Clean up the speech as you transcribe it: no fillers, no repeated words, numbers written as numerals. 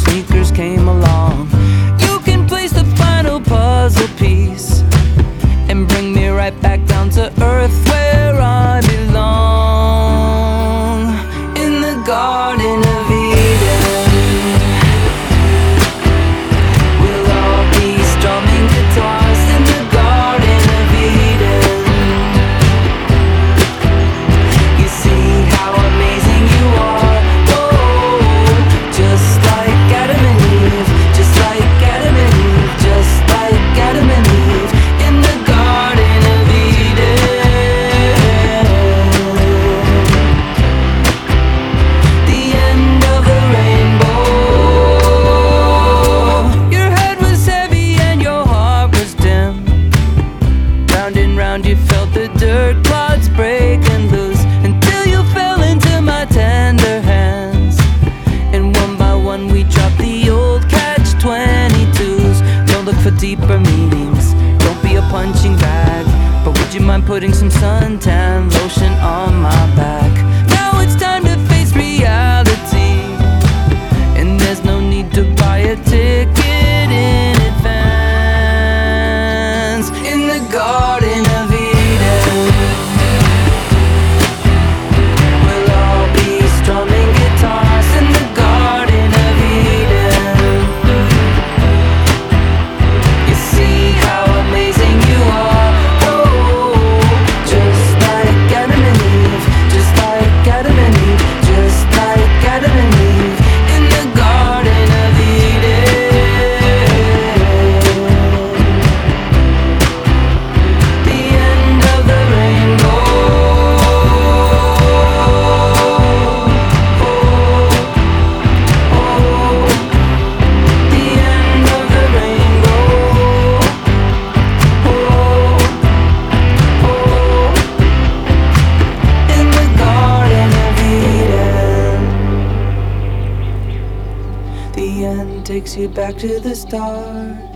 sneakers came along. You can place the final puzzle piece and bring me right back down to earth where I belong, in the Garden of Eden. We'll all be strumming guitars in the Garden of Eden. You see how amazing you are, oh, just like Adam and Eve, just like Adam and Eve, just like Adam and Eve, in the Garden of Eden. The end of the rainbow. Your head was heavy and your heart was dim. Round and round you felt the dirt clods breaking loose, until you fell into my tender hands. And one by one we dropped the old catch-22s. Don't look for deeper meanings, don't be a punching bag, but would you mind putting some suntan lotion on my back? Now it's time to face reality, and there's no need to buy a ticket in advance, in the Garden of Eden. We'll all be strumming guitars in the Garden of Eden. You see how amazing you are, oh, just like Adam and Eve, just like Adam and Eve, just like Adam and Eve, in the Garden of Eden. The end of the rainbow. The end of the rainbow. In the Garden of Eden. The end takes you back to the start.